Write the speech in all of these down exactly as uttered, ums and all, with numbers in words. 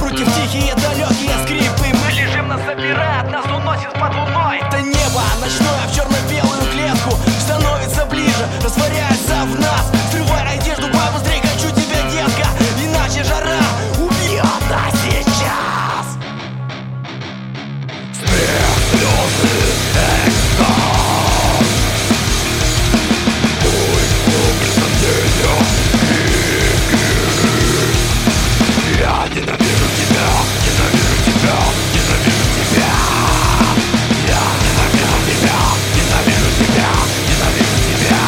Руки в тихие далекие скрипы. Мы лежим, нас забирает, нас уносит под луной. Это небо ночное в черно-белую клетку становится ближе, растворяется в нас. Срывай одежду побыстрей, хочу тебя, детка, иначе жара убьет нас сейчас. Смех, слезы, экстаз. Пусть в сомнениях крики. Я ненавижу тебя, ненавижу тебя, ненавижу тебя. Я ненавижу тебя, ненавижу тебя, ненавижу тебя.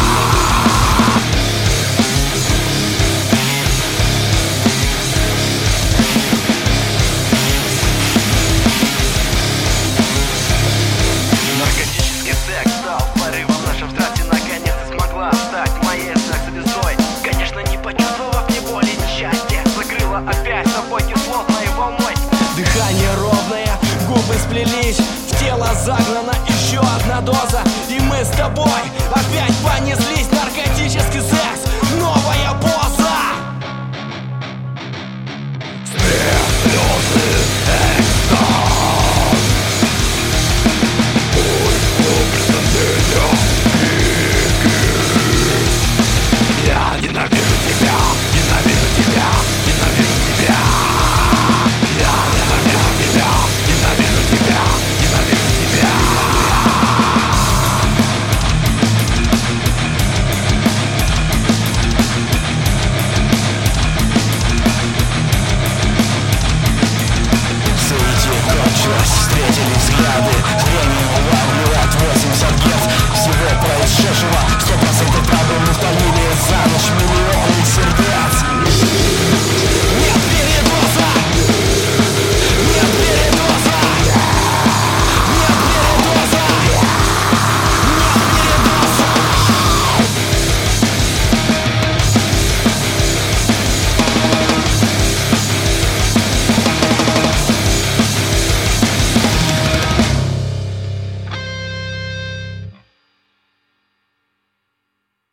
Наркотический секс стал порывом нашей страсти. Наконец ты смогла стать моей секс-звездой. Конечно, не почувствовав ни боли, ни счастья, закрыла опять собой кислотной волной. Дыхание ровное, губы сплелись, в тело загнана еще одна доза. И мы с тобой